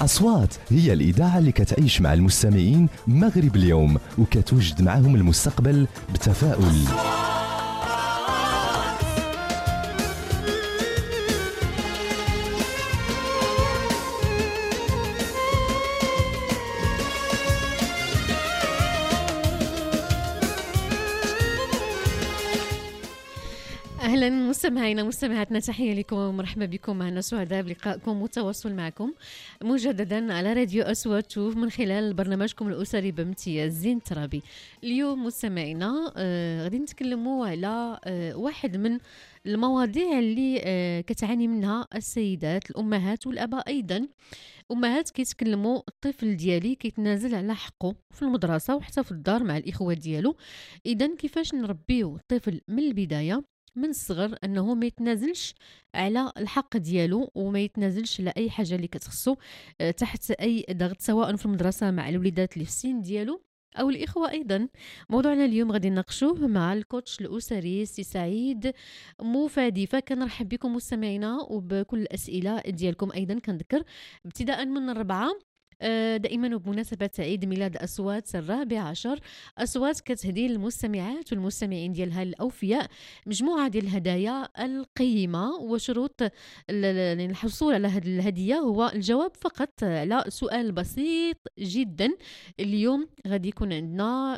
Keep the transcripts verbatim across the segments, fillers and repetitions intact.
أصوات هي الإذاعة اللي كتعيش مع المستمعين مغرب اليوم وكتوجد معهم المستقبل بتفاؤل. أهلا مستمعينا مستمعاتنا، تحية لكم ومرحبا بكم معنا، سعداء بلقائكم والتواصل معكم مجددا على راديو أصوات من خلال برنامجكم الأسري بامتياز زين ترابي. اليوم مستمعينا آه غادي نتكلموا على آه واحد من المواضيع اللي آه كتعاني منها السيدات الأمهات والآباء أيضا. أمهات كيتكلموا الطفل ديالي كيتنازل على حقه في المدرسة وحتى في الدار مع الإخوة ديالو، إذن كيفاش نربيو الطفل من البداية من الصغر انه ما يتنازلش على الحق ديالو وما يتنازلش على اي حاجه اللي كتخصو تحت اي ضغط، سواء في المدرسه مع الوليدات اللي في السن ديالو او الاخوه ايضا. موضوعنا اليوم غادي نناقشوه مع الكوتش الاسري سي سعيد مفادي. فكنرحب بكم مستمعينا وبكل الاسئله ديالكم. ايضا كنذكر ابتداء من الربعه دائما وبمناسبة عيد ميلاد أصوات الرابع عشر، أصوات كتهدي للمستمعات والمستمعين ديالها الأوفياء مجموعة ديال الهدايا القيمة، وشروط الحصول على هذه الهدية هو الجواب فقط على سؤال بسيط جدا. اليوم غادي يكون عندنا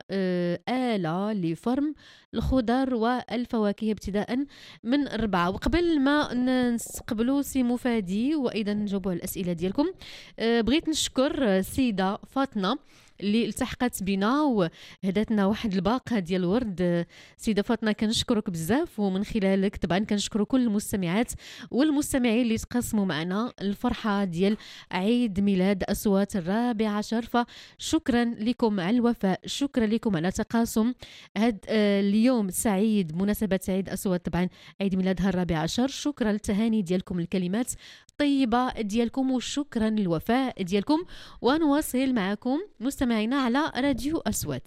آلة لفرم الخضر والفواكه ابتداء من أربعة. وقبل ما نستقبلوا سي مفادي وأيضا نجاوبوا على الأسئلة ديالكم، بغيت نشكر السيدة فاطمة اللي التحقت بنا وهداتنا واحد الباقة ديال الورد. سيدة فاطمة كنشكرك بزاف، ومن خلالك طبعا كنشكر كل المستمعات والمستمعين اللي تقاسموا معنا الفرحة ديال عيد ميلاد أصوات الرابع عشر. فشكرا لكم على الوفاء، شكرا لكم على تقاسم هاد اليوم سعيد مناسبة عيد أصوات طبعا عيد ميلادها الرابع عشر. شكرا للتهاني ديالكم، الكلمات طيبة ديالكم، وشكرا للوفاء ديالكم. ونواصل معكم مستمعينا على راديو أصوات.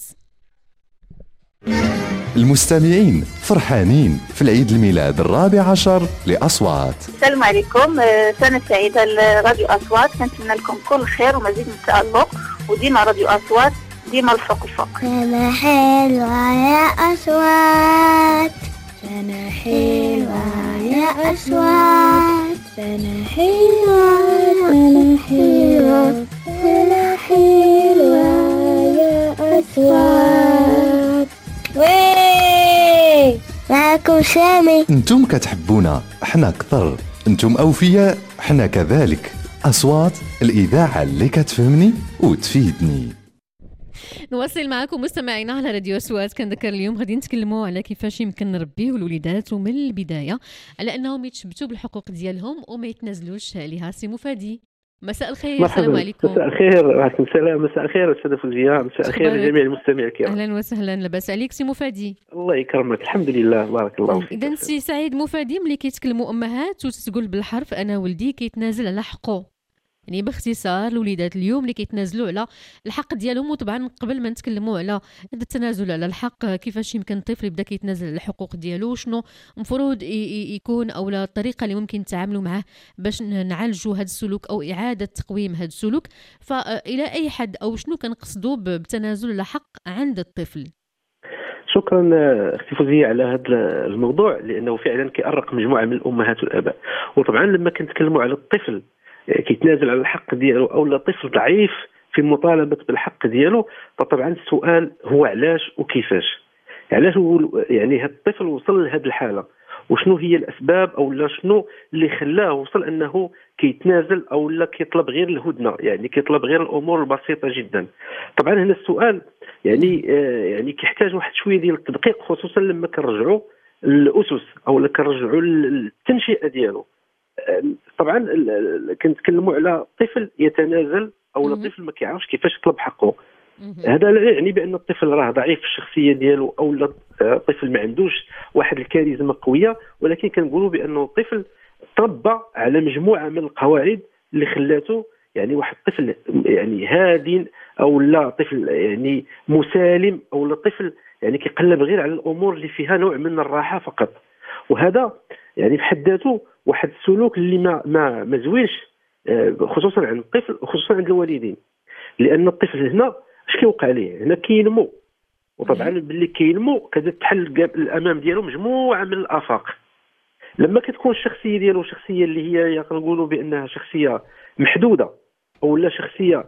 المستمعين فرحانين في العيد الميلاد الرابع عشر لأصوات. السلام عليكم، سنة سعيدة لراديو أصوات، كنتمنى لكم كل خير ومزيد من التألق، وديما راديو أصوات ديما الفوق الفوق. سنة حلوة يا أصوات، سنة حلوة يا أصوات، سنة حلوة سنة حلوة سنة حلوة يا أصوات. وي معكم سامي. انتم كتحبونا احنا اكثر، انتم اوفياء احنا كذلك. أصوات الإذاعة اللي كتفهمني وتفيدني. نواصل معكم مستمعينا على راديو أصوات. كنذكر اليوم غادي نتكلموا على كيفاش يمكن نربيو الوليدات ومن البدايه على انهم يتشبتوا بالحقوق ديالهم وما يتنازلوش عليها. سي مفادي، مساء الخير. السلام عليكم. مساء الخير. وعليكم السلام. مساء الخير استاذه فوزيه. مساء الخير لجميع المستمعين الكرام. اهلا وسهلا. لاباس عليك سي مفادي؟ الله يكرمك، الحمد لله، بارك الله فيك. اذا سي سعيد مفادي، ملي كيتكلموا امهات وتقول بالحرف انا ولدي كيتنازل على حقه، يعني باختصار الوليدات اليوم اللي كيتنازلوا على الحق ديالهم. وطبعا قبل ما نتكلموا على هذا التنازل على الحق، كيفاش يمكن الطفل يبدا كيتنازل على الحقوق ديالو، شنو مفروض يكون او لا الطريقه اللي ممكن نتعاملوا معاه باش نعالجوا هذا السلوك او اعاده تقويم هذا السلوك، فالى اي حد او شنو كنقصدوا بالتنازل على حق عند الطفل؟ شكرا اختي فوزيه على هذا الموضوع، لانه فعلا كيأرق مجموعه من الامهات والاباء. وطبعا لما كنتكلموا على الطفل كيتنازل على الحق ديالو او لا طفل ضعيف في المطالبه بالحق ديالو، فطبعا السؤال هو علاش وكيفاش. علاش يعني هذا الطفل وصل لهذه الحاله، وشنو هي الاسباب او لا شنو اللي خلاه وصل انه كيتنازل او لا كيطلب غير الهدنه، يعني كيطلب غير الامور البسيطه جدا. طبعا هنا السؤال يعني آه يعني كيحتاج واحد شويه ديال التدقيق، خصوصا لما كنرجعوا للاسس او لا كنرجعوا للتنشئه ديالو. طبعا كنتكلموا على طفل يتنازل او طفل ما كيعرفش كيفاش يطلب حقه. هذا لا يعني بان الطفل راه ضعيف في الشخصيه ديالو او لا طفل ما عندوش واحد الكاريزما قويه، ولكن كنقولوا بانه الطفل تربى على مجموعه من القواعد اللي خلاته يعني واحد الطفل يعني هادي او لا طفل يعني مسالم او لا طفل يعني كيقلب غير على الامور اللي فيها نوع من الراحه فقط. وهذا يعني في حد ذاته واحد السلوك اللي ما ما ما زوينش خصوصا عند الطفل وخصوصا عند الوالدين، لان الطفل هنا اش كيوقع ليه؟ هنا كينمو، وطبعا باللي كينمو كتتحل الامام ديالو مجموعه من الافاق. لما كتكون الشخصيه ديالو شخصيه اللي هي كنقولوا بانها شخصيه محدوده او لا شخصيه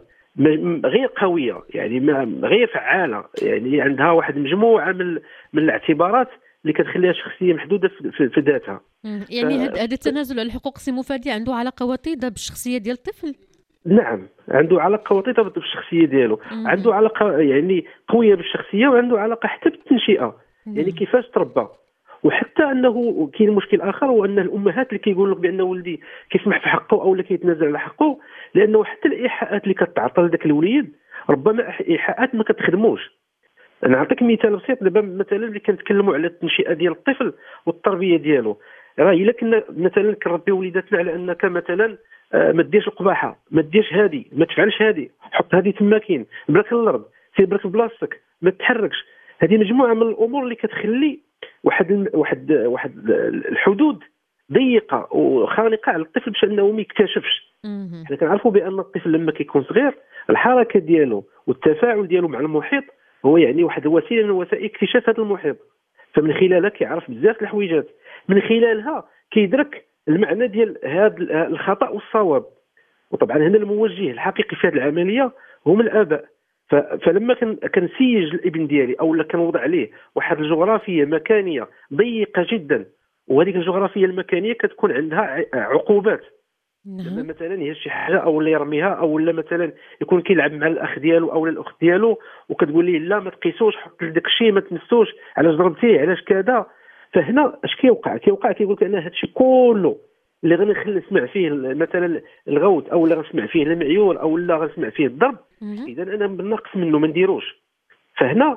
غير قويه، يعني ما غير فعاله، يعني عندها واحد مجموعه من من الاعتبارات اللي كتخليها شخصيه محدوده في, في ذاتها. يعني ف... هذا التنازل على الحقوق سي مفادي عنده علاقه وطيده بالشخصيه ديال الطفل؟ نعم، عنده علاقه وطيده بالشخصيه ديالو، مم. عنده علاقه يعني قويه بالشخصيه، وعنده علاقه حتى بالتنشئه، مم. يعني كيفاش تربى. وحتى انه كاين مشكل اخر، هو ان الامهات اللي كيقول لك بان ولدي كيسمح في حقه او لا كيتنازل على حقه، لانه حتى الايحاءات اللي كتعطى لذاك الوليد ربما ايحاءات ما كتخدموش. انا نعطيك مثال بسيط. دابا مثلا اللي كنتكلموا على التنشئه ديال الطفل والتربيه ديالو، راه الا كنا مثلا كنربيو وليداتنا على انك مثلا ما ديرش القباحه، ما ديرش هذه، ما تفعلش هذه، حط هذه تما كاين برك الارض، سير برك في بلاصتك، ما تتحركش. هذه مجموعه من الامور اللي كتخلي واحد واحد واحد الحدود ضيقه وخانقه على الطفل باش انه ما يكتشفش. حنا كنعرفوا بان الطفل لما كيكون صغير الحركه ديالو والتفاعل ديالو مع المحيط هو يعني واحد الوسيله من وسائل اكتشاف هذا المحيط، فمن خلالها كيعرف بزاف الحويجات، من خلالها كيدرك المعنى ديال هذا الخطا والصواب. وطبعا هنا الموجه الحقيقي في هذه العمليه هم الاباء. فلما كنسيج الابن ديالي او لا كنوضع عليه واحد الجغرافيه مكانيه ضيقه جدا، وهذيك الجغرافيه المكانيه كتكون عندها عقوبات، لما مثلا يهز شي حاجه او لا يرميها، او لا مثلا يكون كيلعب مع الاخ ديالو او الاخت ديالو وكتقول ليه لا ما تقيسوش، حط لي داك الشيء ما تمسوش، علاش ضربتيه، علاش كذا. فهنا اش كيوقع؟ كيوقع كيقول لك انا هذا الشيء كله اللي غنخلي نسمع فيه مثلا الغوت او لا غنسمع فيه المعيور او لا غنسمع فيه الضرب، اذا انا بالنقص منه ما نديروش. فهنا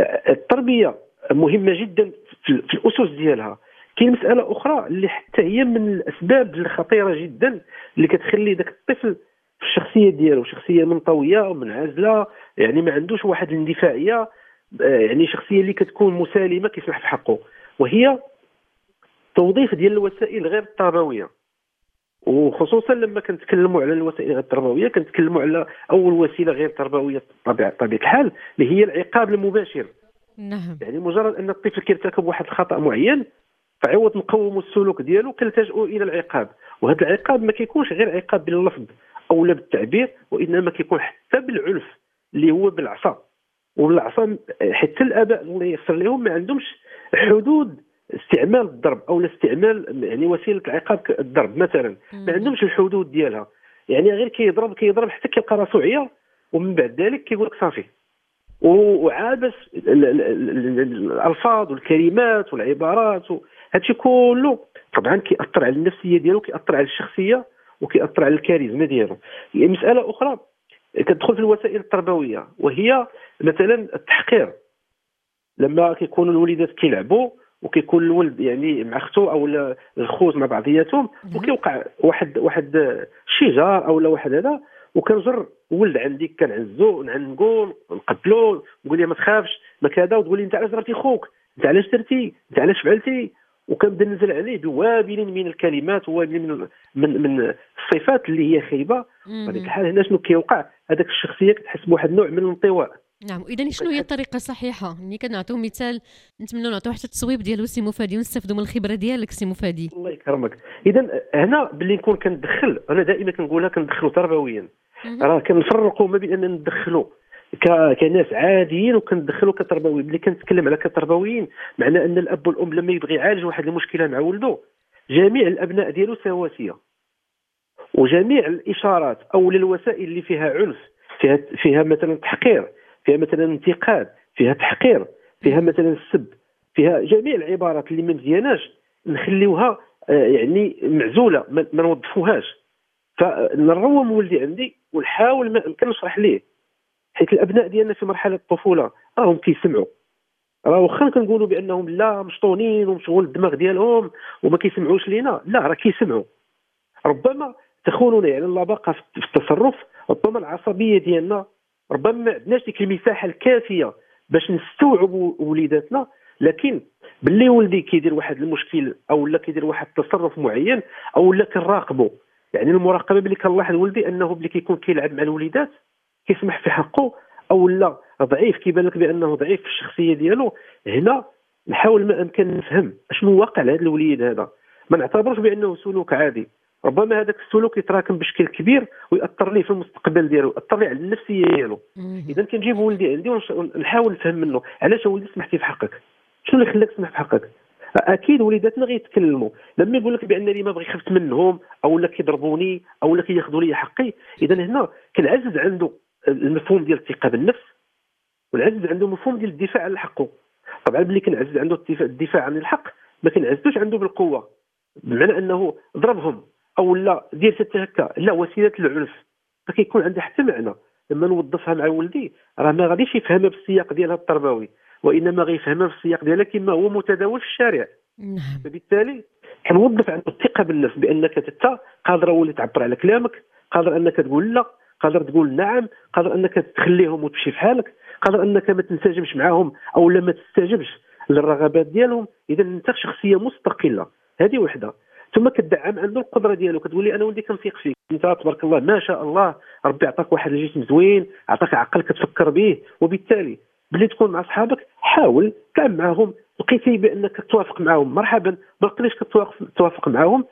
التربيه مهمه جدا في الاسس ديالها. كاين مساله اخرى اللي حتى هي من الاسباب الخطيره جدا اللي كتخلي داك الطفل في الشخصيه ديالو شخصيه منطويه ومنعزله، يعني ما عندوش واحد الاندفاعيه، يعني شخصيه اللي كتكون مسالمه كيسمح في حقه، وهي توظيف ديال الوسائل غير التربويه. وخصوصا لما كنتكلموا على الوسائل غير التربويه كنتكلموا على اول وسيله غير تربويه بطبيعه الحال اللي هي العقاب المباشر. نعم. يعني مجرد ان الطفل كيرتكب واحد الخطا معين، فعوض نقوموا السلوك ديالو كنلتجئوا الى العقاب، وهذا العقاب ما كيكونش غير عقاب باللفظ او لا بالتعبير، وانما كيكون حتى بالعنف اللي هو بالعصا. والعصا حتى الاباء الله ييسر لهم ما عندهمش حدود استعمال الضرب او استعمال يعني وسيله العقاب الضرب مثلا، ما عندهمش الحدود ديالها، يعني غير كيضرب كيضرب حتى كيلقى راسو عيا، ومن بعد ذلك كيقول لك صافي. وعابس الالفاظ والكلمات والعبارات هادشي كله طبعا كيأثر على النفسيه ديالو، كيأثر على الشخصيه، وكيأثر على الكاريزما ديالو. يعني مساله اخرى كتدخل في الوسائل التربويه، وهي مثلا التحقير. لما كيكونوا الوليدات كيلعبوا وكيكون الولد يعني مع اختو او الخوت مع بعضياتهم، وكيوقع واحد واحد الشجار او لا واحد هذا، وكنجر ولد عندي كنعزو نعنقو نقتلو نقول ليه ما تخافش ما كذا، وتقول لي انت علاش ضربتي خوك، انت علاش درتي، انت علاش فعلتي، وكنبدا ننزل عليه بوابل من الكلمات ووابل من من من الصفات اللي هي خايبه. بهذيك الحال هنا شنو كيوقع؟ هذاك الشخصيه كتحس بواحد النوع من الانطواء. نعم. واذا شنو هي الطريقه الصحيحه؟ ملي كنعطيو مثال نتمنوا نعطيو حتى التصويب ديالو سي مفادي ونستافدوا من الخبره ديالك سي مفادي. الله يكرمك. اذا هنا باللي نكون كندخل، انا دائما كنقولها كندخلوا تربويا، راه كنفرقوا ما بين ان ندخلوا كناس عاديين وكندخلوا كتربويين. ملي كنتكلم على كتربويين معنى ان الاب والام لما يبغي يعالج واحد المشكله مع ولده، جميع الابناء ديالو سواسيه، وجميع الاشارات او الوسائل اللي فيها عنف، فيها فيها مثلا تحقير، فيها مثلا انتقاد، فيها تحقير، فيها مثلا السب، فيها جميع العبارات اللي ما مزياناش نخليوها يعني معزوله، ما نوظفوهاش. فنروم ولدي عندي ونحاول ما امكن نشرح ليه، حيت الابناء ديالنا في مرحله الطفوله راهم كيسمعوا، راه واخا كنقولوا بانهم لا مشطونين ومشغول الدماغ ديالهم وما كيسمعوش لينا، لا راه كيسمعوا. ربما تخوننا يعني اللباقه في التصرف، ربما العصبيه ديالنا، ربما ما عندناش ديك المساحه الكافيه باش نستوعبوا وليداتنا. لكن باللي ولدي كيدير واحد المشكل او لا كيدير واحد التصرف معين او لا كنراقبه يعني المراقبه اللي كنلاحظ ولدي انه ملي كيكون كيلعب مع الوليدات كيسمح في حقه او لا ضعيف، كيبان لك بانه ضعيف في الشخصيه ديالو. هنا نحاول ما امكن نفهم اشنو واقع لهذا الوليد هذا، ما نعتبرش بانه سلوك عادي. ربما هذاك السلوك يتراكم بشكل كبير ويأثر ليه في المستقبل ديالو، يأثر ليه على النفسيه ديالو. اذا كنجيب ولدي عندي ونحاول نفهم منه علاش ولدي سمحتي في حقك، شنو اللي خلاك تسمح في حقك. اكيد وليداتنا غيتكلموا، لما يقول لك بانني ما بغي خفت منهم او لا كيضربوني او لا كياخذوا لي حقي، اذا هنا كنعزز عنده المفهوم ديال الثقه بالنفس، والعزز عنده مفهوم ديال الدفاع عن حقه. طبعا ملي كنعزز عنده الدفاع عن الحق ما كنعززوش عنده بالقوه، بمعنى انه ضربهم او لا دير حتى هكا، لا، وسيله العنف. فكيكون عندها حتى معنى لما نوظفها مع ولدي، راه ما غاديش يفهمها بالسياق ديالها التربوي، وانما غيفهمها بالسياق ديالها كما هو متداول في الشارع. نعم. فبالتالي كنوظف عنده الثقه بالنفس بانك انت قادر ولي تعبر على كلامك، قادر انك تقول لا، قادر تقول نعم، قادر انك تخليهم وتمشي في حالك، قادر انك ما تنسجمش معاهم او لا ما تستجبش للرغبات ديالهم. اذا انت شخصيه مستقله، هذه وحده. ثم كتدعم عنده القدره ديالو، كتقول لي انا ولدي كنثيق فيك، انت تبارك الله ما شاء الله ربي عطاك واحد الجسم زوين، عطاك عقل كتفكر به. وبالتالي بلي تكون مع صحابك حاول كان معهم، لقيتي بانك توافق معهم مرحبا، ما لقيتيش كتوافق معهم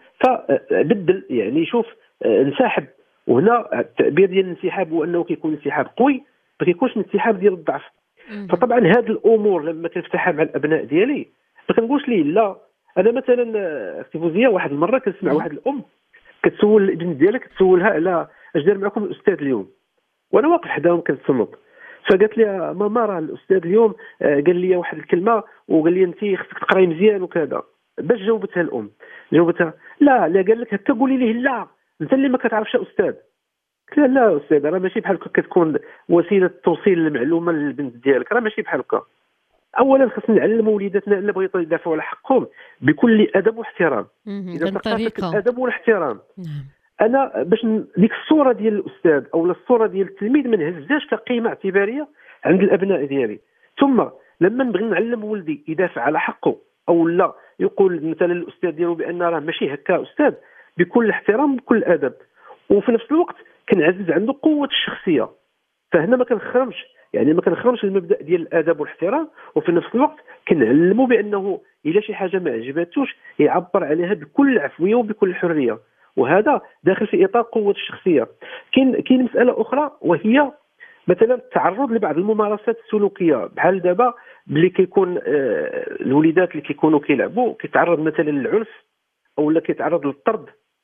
فبدل، يعني شوف انسحب. وهنا التعبير ديال الانسحاب هو انه كيكون انسحاب قوي، ما كيكونش انسحاب ديال الضعف. فطبعا هذه الامور لما كنفتحها مع الابناء ديالي ما كنقولش ليه لا. انا مثلا اختي فوزيه واحد المره كنسمع واحد الام كتسول الابن ديالها، كتسولها على اش دار معكم الاستاذ اليوم، وانا واقف حداهم كنتصنت. فقالت لي ماما راه الاستاذ اليوم قال لي واحد الكلمه وقال لي انت خصك تقراي مزيان وكذا. باش جاوبتها الام؟ جاوبتها لا لا قال لك هكا قولي ليه لا، انت اللي ما كتعرفش استاذ. قلت لها لا استاذ، راه ماشي بحال هكا كتكون وسيله توصيل المعلومه للبنت ديالك، راه ماشي بحال هكا. اولا خصنا نعلموا وليداتنا اللي بغيتوا يدافعوا على حقهم بكل ادب واحترام. اذا ثقافه الادب والاحترام. نعم. انا باش ديك الصوره ديال الاستاذ او الصوره ديال التلميذ ما نهزهاش كقيمه اعتباريه عند الابناء ديالي. ثم لما نبغي نعلم ولدي يدافع على حقه او لا يقول مثلا الاستاذ ديالو بان راه ماشي هكا استاذ، بكل احترام بكل ادب، وفي نفس الوقت كنعزز عنده قوه الشخصيه. فهنا ما كنخرمش، يعني ما كنخرمش المبدا ديال الادب والاحترام، وفي نفس الوقت كنعلمه بانه الا شي حاجه ما عجباتوش يعبر عليها بكل عفويه وبكل حريه، وهذا داخل في اطار قوه الشخصيه. كاين كاين مساله اخرى وهي مثلا التعرض لبعض الممارسات السلوكيه، بحال دابا ملي كيكون آه الوليدات اللي كيكونوا كيلعبوا كيتعرض مثلا للعنف او لا كيتعرض للطرد.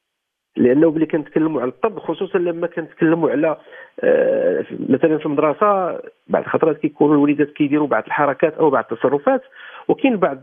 لانه ملي كنتكلموا على الطرد خصوصا لما كنتكلموا على آه مثلا في المدرسه بعض الخطرات كيكونوا الوليدات كيديروا بعض الحركات او بعض التصرفات، وكاين بعض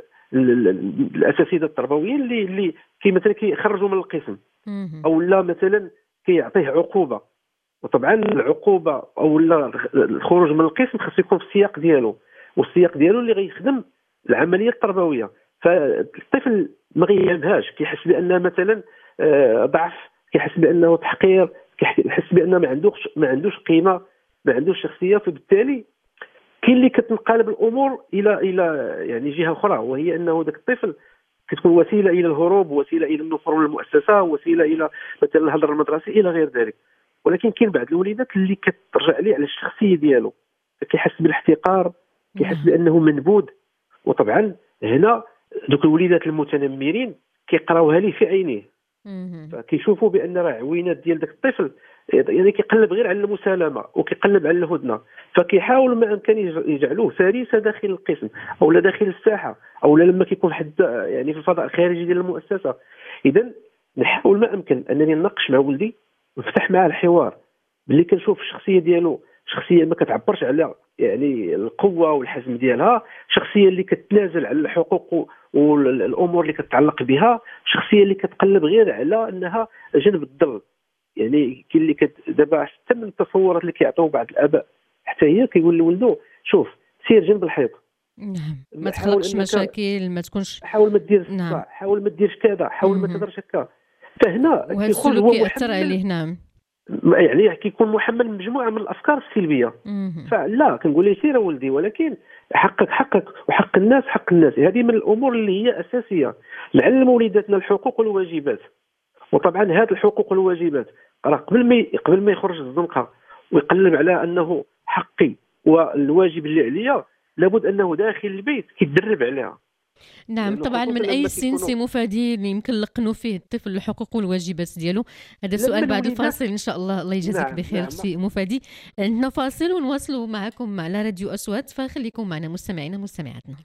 الاساتذه التربويين اللي اللي كي مثلا كيخرجوا من القسم او لا مثلا كيعطيه عقوبه. وطبعا العقوبه او لا الخروج من القسم خاص يكون في السياق ديالو، والسياق ديالو اللي غيخدم العمليه التربويه. فالطفل ما غيهمهاش، كيحس بان مثلا ضعف، كيحس بانه تحقير، كيحس بانه ما عندوش ما عندوش قيمه، ما عندوش شخصيه. فبالتالي كاين اللي كتنقلب الامور الى الى يعني جهه اخرى، وهي انه ذاك الطفل كتكون وسيله الى الهروب، وسيله الى النفور من المؤسسه، وسيله الى مثلا الهدر المدرسي الى غير ذلك. ولكن كاين بعض الوليدات اللي كترجع ليه على الشخصيه ديالو، كيحس بالاحتقار، كيحس بانه منبوذ. وطبعا هنا دوك الوليدات المتنمرين كيقراوها ليه في عينيه، فكيشوفوا بان راه عوينات ديال داك الطفل يعني كيقلب غير على المسالمه وكيقلب على الهدنه، فكيحاول ما امكن يجعلوه فريسه داخل القسم او لا داخل الساحه او لا لما كيكون حد يعني في الفضاء الخارجي ديال المؤسسه. اذا نحاول ما امكن انني نناقش مع ولدي ونفتح معاه الحوار، باللي كنشوف الشخصيه ديالو شخصيه ما كتعبرش على يعني القوه والحزم ديالها، شخصيه اللي كتنازل على الحقوق والامور اللي كتتعلق بها، شخصيه اللي كتقلب غير على انها جنب الضر. يعني كاين اللي دابا حتى من التصورات اللي كيعطيو بعض الاباء حتى هي كيقول لولده شوف سير جنب الحيط، نعم، ما تخلقش مشاكل، ما تكونش، حاول ما ديرش نعم. صح، حاول ما ديرش كذا، حاول ما تهضرش هكا. فهنا وهذا السلوك كيأثر عليه. نعم، يعني كيكون محمل مجموعه من الافكار السلبيه. فلا كنقول ليه سير ولدي، ولكن حقك حقك وحق الناس حق الناس. هذه من الامور اللي هي اساسيه. نعلم وليداتنا الحقوق والواجبات، وطبعا هذه الحقوق والواجبات راه قبل ما قبل ما يخرج الزنقه ويقلم على انه حقي والواجب اللي عليا، لابد انه داخل البيت كيتدرب عليها. نعم طبعا. من اي سن سي مفادي اللي يمكن نلقنوا فيه الطفل الحقوق والواجبات ديالو؟ هذا سؤال بعد الفاصل ان شاء الله. الله يجازيك نعم بخير نعم. سي مفادي، عندنا فاصل ونواصلوا معكم على راديو أصوات، فخليكم معنا مستمعينا مستمعاتنا.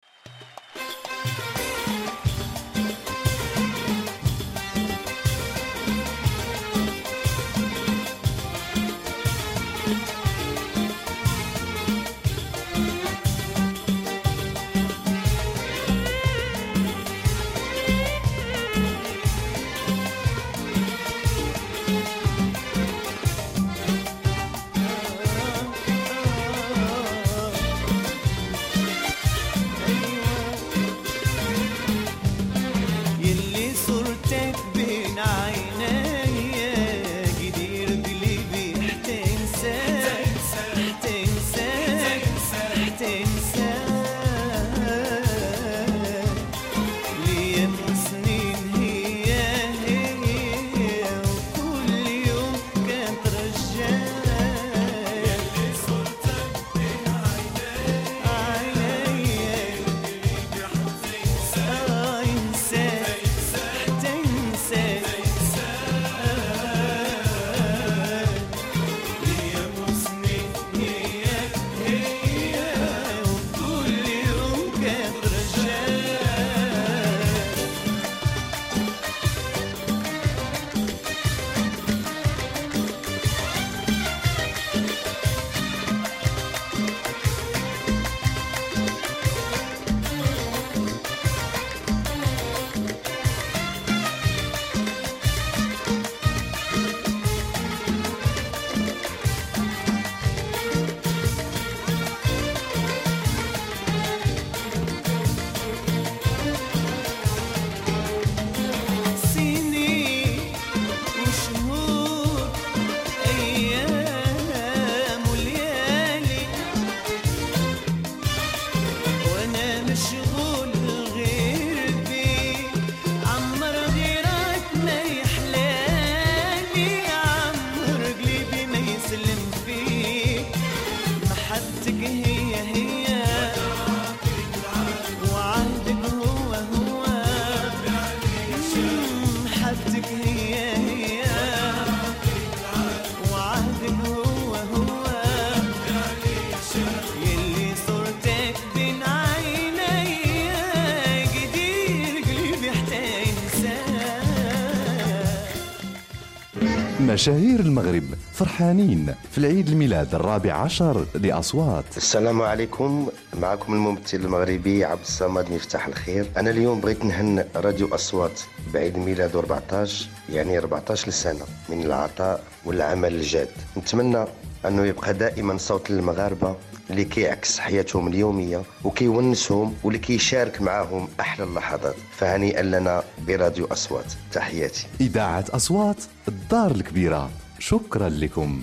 مشاهير المغرب فرحانين في العيد الميلاد الرابع عشر لأصوات. السلام عليكم، معكم الممثل المغربي عبد الصمد مفتاح الخير. أنا اليوم بغيت نهنئ راديو أصوات بعيد ميلاد أربعطاش، يعني أربعطاش سنة من العطاء والعمل الجاد. نتمنى أنه يبقى دائما صوت للمغاربة اللي كيعكس حياتهم اليومية وكيونسهم واللي كيشارك معهم أحلى اللحظات. فهنيئا لنا براديو أصوات، تحياتي. إذاعة أصوات الدار الكبيرة، شكرا لكم.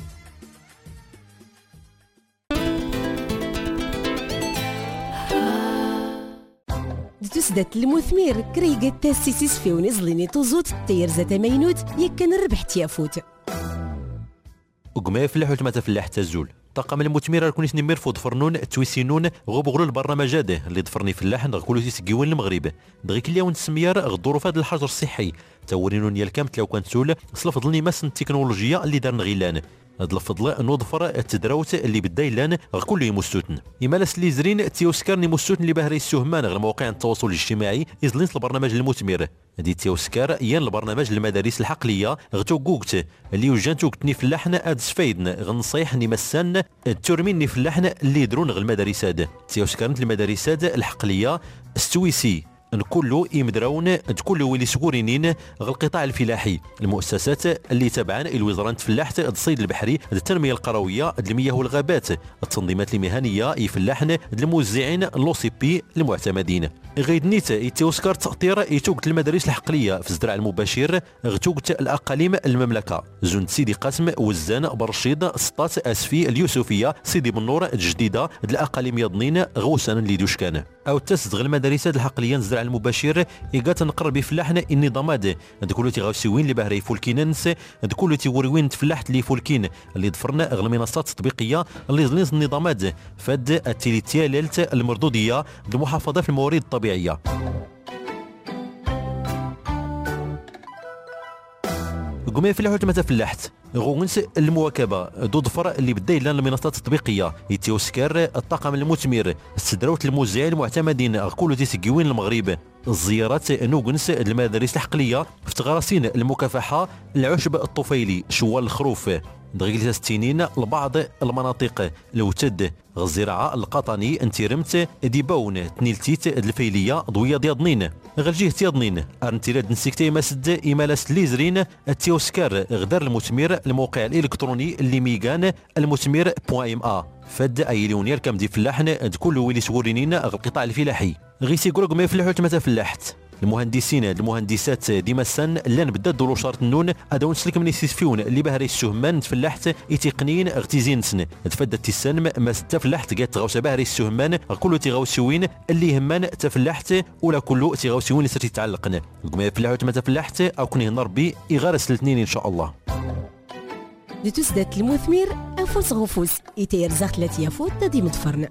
تسدت المثمير كريقة تاسيسيس في ونزليني توزوت تير زاتا مينوت يكن الربح تيافوت وقما يفلح وتما تفلح تزول. طاقم المثمر ركون يسني ميرفوض فرنون تويسينون غوبغلو البرنامج هذا اللي ضفرني في اللحن غكولو تيسقيون المغرب دغيك اليوم نسميار غدورو في هذا الحجر الصحي تورينون يا الكامت لو كانت سول صلا فضلني ماس التكنولوجيا اللي دارنا غيلان هاد الفضل نوظفر التدراوت اللي بدا يلان غير كل يمستوتن يمالاس لي زرين تيوسكارني مستوتن اللي باهري السهمان غير مواقع التواصل الاجتماعي يزلين البرنامج المثمر هادي تيوسكار يان البرنامج المدارس الحقليه غتو كوكت اللي وجان توكتني في اللحن اد سفايدن غنصيح ني مسان تورميني في اللحن اللي يدرون غير المدارسات تيوسكارنت المدارسات الحقليه السويسي كله يمدراون كله ولي سكورينين غير القطاع الفلاحي المؤسسات اللي تابعان الوزاره الفلاحه الصيد البحري التنميه القرويه المياه والغابات التنظيمات المهنيه يفلاحن الموزعين لوسيبي المعتمدين غيد نيت يتوسكر تأطير يتوقت المدارس الحقلية في الزرع المباشر غتوقت الأقاليم المملكة زون سيدي قاسم وزان برشيد سطات أسفي اليوسفية سيدي بنور الجديدة الأقاليم يضنين غوسان اللي دوشكان أو تسدغ المدارس الحقلية الزرع المباشر إيقات نقرب بفلاحنا النظامات دكولو تيغاوسيوين اللي باهري فولكينانس دكولو تيوريوين تفلاحت اللي فولكين اللي ضفرنا غير المنصات التطبيقية اللي زلينس النظامات فاد التيليتيالالت المردودية المحافظة في الموارد الطبيعية. قومي فلاحو تما تفلحت غونس المواكبه دو ظفر اللي بدا لنا المنصات التطبيقيه يتوسكر الطاقم المثمر استدروت الموزعين المعتمدين كل تيسكيوين المغرب الزيارات نوغنس المدارس الحقليه في تغراسين المكافحه العشب الطفيلي شوال الخروف دغيل السنين لبعض المناطق الوتد الزراعه القطني انتيرمت ديباون تنيلتيت الفيليه ضويه دياضنين غلجيه تياضنين ارنتيراد نسيكتي مسد ايمالاس ليزرين التيوسكار غدار المثمر الموقع الالكتروني اللي ميغان المثمر بوان ام ا فد ايليونير كم دي فلاحن كل ويلي سورينين القطاع الفلاحي غيسي يقولوا ما يفلحوا تما تفلحت المهندسين المهندسات ديما السن لان بدا دولو شارت النون ادون سلك من يسفيون اللي بهري السهمان تفلحت تقنيين اغتيزين سن تفدت السن ما تفلحت قالت غوسه بهري السهمان كله تيغوسيوين اللي همان تفلحت ولا كله تيغوسيوين سرتي تعلقنا ما يفلحوا تما تفلحت او كني نربي يغارس الاثنين ان شاء الله لتسدات المثمر انفوس غفوس يتير زغلت يفوت ديما تفرن.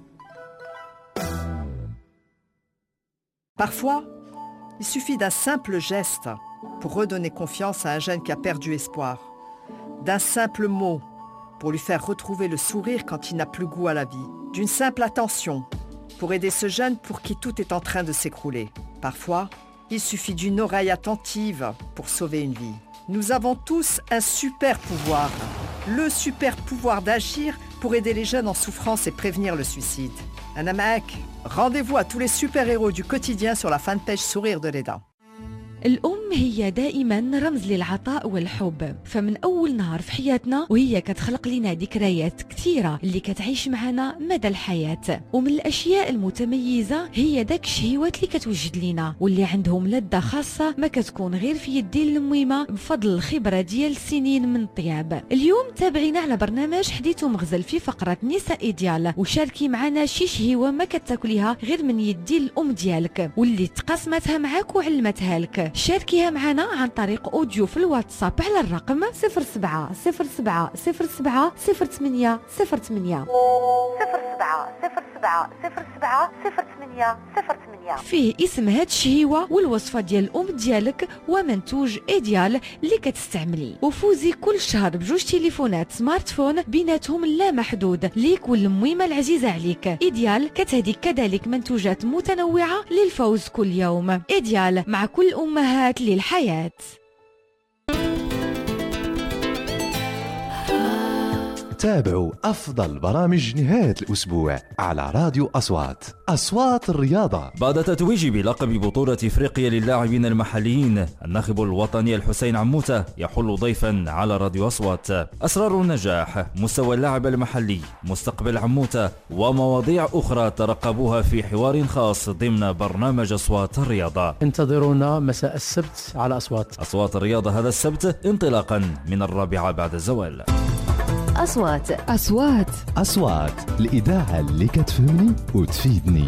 Parfois, il suffit d'un simple geste pour redonner confiance à un jeune qui a perdu espoir, d'un simple mot pour lui faire retrouver le sourire quand il n'a plus goût à la vie, d'une simple attention pour aider ce jeune pour qui tout est en train de s'écrouler. Parfois, il suffit d'une oreille attentive pour sauver une vie. Nous avons tous un super pouvoir, le super pouvoir d'agir pour aider les jeunes en souffrance et prévenir le suicide. أنا معاك. Rendez-vous à tous les super-héros du quotidien sur la fanpage Sourire de l'Eda. الأم هي دائما رمز للعطاء والحب، فمن أول نهار في حياتنا وهي كتخلق لنا ذكريات كثيرة اللي كتعيش معنا مدى الحياة. ومن الأشياء المتميزة هي داك الشهيوات اللي كتوجد لنا واللي عندهم لذة خاصة ما كتكون غير في يدين الأميمة بفضل الخبرة ديال سنين من الطياب. اليوم تابعينا على برنامج حديث ومغزل في فقرة نساء ديال وشاركي معنا شي شهيوة ما كتاكليها غير من يدين الأم ديالك واللي تقاسمتها معاك وعلمتها لك. شاركيها معنا عن طريق أوديو في الواتساب على الرقم صفر سبعة صفر سبعة صفر سبعة صفر ثمانية صفر ثمانية صفر سبعة صفر سبعة صفر سبعة صفر ثمانية صفر ثمانية. فيه اسم هاد الشهيوة والوصفة ديال الأم ديالك ومنتوج إيديال اللي كتستعملي، وفوزي كل شهر بجوج تليفونات سمارت فون بيناتهم لا محدود ليك والميمة العزيزة عليك. إيديال كتهديك كذلك منتوجات متنوعة للفوز كل يوم. إيديال مع كل أمهات للحياة. تابعوا أفضل برامج نهاية الأسبوع على راديو أصوات أصوات الرياضة. بعد تتويج بلقب بطولة إفريقيا للاعبين المحليين، الناخب الوطني الحسين عموتة يحل ضيفا على راديو أصوات. أسرار النجاح، مستوى اللاعب المحلي، مستقبل عموتة ومواضيع أخرى ترقبوها في حوار خاص ضمن برنامج أصوات الرياضة. انتظرونا مساء السبت على أصوات أصوات الرياضة هذا السبت انطلاقا من الرابعة بعد الزوال. أصوات أصوات أصوات الإذاعة اللي كتفهمني وتفيدني.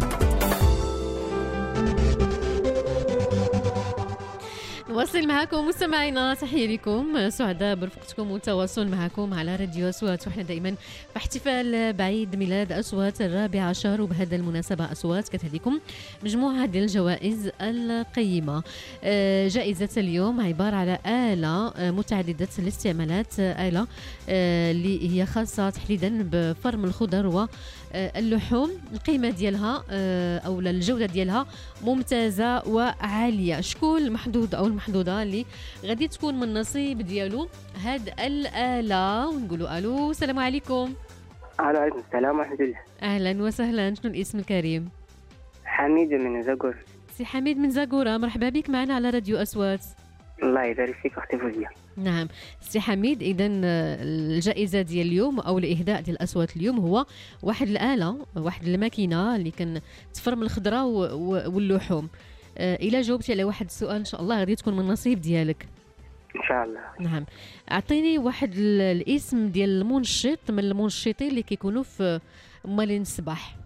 نواصل معكم مستمعينا، تحية لكم، سعداء برفقتكم والتواصل معكم على راديو أصوات، وحنا دائما باحتفال بعيد ميلاد أصوات الرابع عشر، وبهذا المناسبة أصوات كتهديكم مجموعة ديال الجوائز القيمة. جائزة اليوم عبارة على آلة متعددة الاستعمالات، آلة اللي هي خاصة تحديدا بفرم الخضر واللحوم، القيمة ديالها أو الجودة ديالها ممتازة وعالية. شكون المحظوظ أو المحظوظة اللي غادي تكون من النصيب ديالو هاد الآلة؟ ونقولوا ألو، السلام عليكم. عليكم السلام ورحمة الله. أهلا وسهلا، شنو الاسم الكريم؟ حميد من زاغور. سي حميد من زاغورة، مرحبا بك معنا على راديو أصوات. الله يبارك فيك اختي فوزيه. نعم سي حميد، اذا الجائزه ديال اليوم او الاهداء ديال الاصوات اليوم هو واحد الاله، واحد الماكينه اللي كنتفرم الخضره واللحوم. الا جاوبتي على واحد السؤال ان شاء الله غادي تكون من النصيب ديالك ان شاء الله. نعم اعطيني واحد الاسم ديال المنشط من المنشطين اللي كيكونوا في مالين الصباح.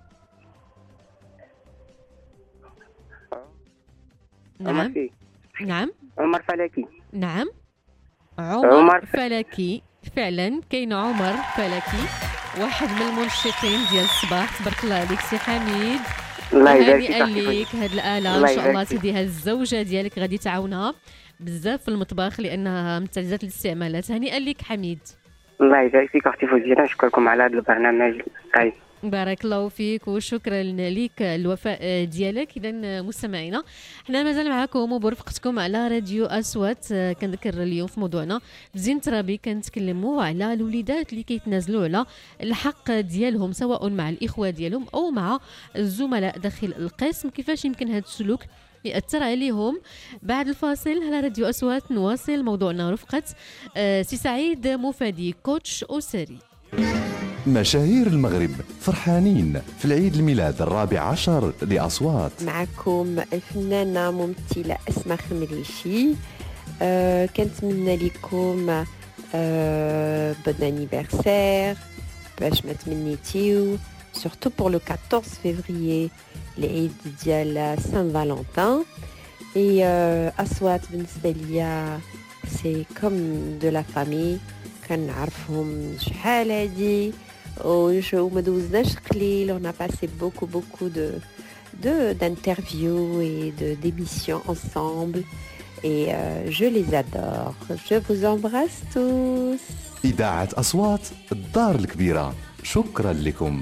نعم نعم عمر فلكي. نعم عمر, عمر فلكي، فعلا كاين عمر فلكي واحد من المنشطين ديال الصباح. تبارك الله عليك سي حميد، الله يبارك فيك. هاد الآلة ان شاء الله سيدي هاد الزوجة ديالك غادي تعاونها بزاف في المطبخ لانها متعددة الاستعمالات. هنيئا لك حميد. الله يبارك فيك اختي فوزيه، نشكركم على هذا البرنامج الطيب. بارك الله فيك وشكرا لك الوفاء ديالك. اذا مستمعينا حنا مازال معكم وبرفقتكم على راديو اصوات. كنذكر اليوم في موضوعنا بزين ترابي كنتكلموا على الوليدات اللي كيتنازلوا على الحق ديالهم سواء مع الاخوه ديالهم او مع الزملاء داخل القسم. كيفاش يمكن هذا السلوك يأثر عليهم؟ بعد الفاصل على راديو أصوات نواصل موضوعنا رفقة سي سعيد مفادي كوتش أسري. مشاهير المغرب فرحانين في العيد الميلاد الرابع عشر لأصوات. معكم الفنانة ممثلة أسماء خمريشي. أه كنتمنى لكم أه بون انيفرسير باش ما تمنيتيو surtout pour le quatorze février العيد ديال سان فالنتين. et euh, أصوات بالنسبة ليا c'est comme de la famille، كنعرفهم شحال هادي وما دوزناش قليل. on a passé beaucoup beaucoup de de d'interviews et de d'émissions ensemble et euh, je les adore. je vous embrasse tous. إذاعة أصوات الدار الكبيرة، شكرا لكم.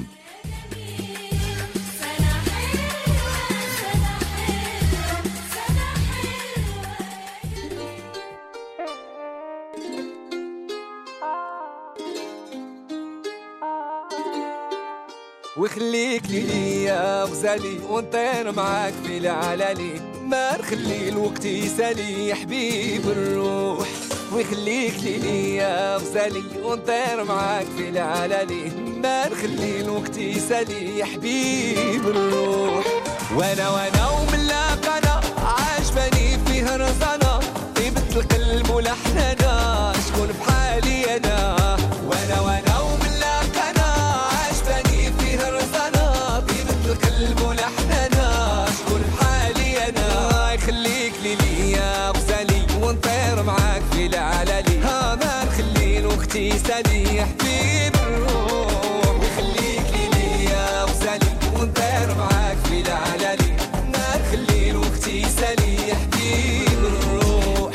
وخليك لي يا غزالي ونطير معاك في العلالي، ما نخلي الوقت يسالي يا حبيب الروح. وخليك لي يا غزالي ونطير معاك في العلالي، ما نخلي الوقت يسالي يا حبيب الروح. وانا وانا وملاقنا عاجباني فيه رزانا، طيبة القلب ولحننا شكون بحالي انا. وانا وانا القلب ولحننا شكون بحالي انا. يخليك لي يا غزالي ونطير معاك في العلالي، ها ما نخلي الوقت يسالي يا حبيب الروح. يخليك لي يا غزالي ونطير معاك في العلالي، ما نخلي الوقت يسالي يا حبيب الروح.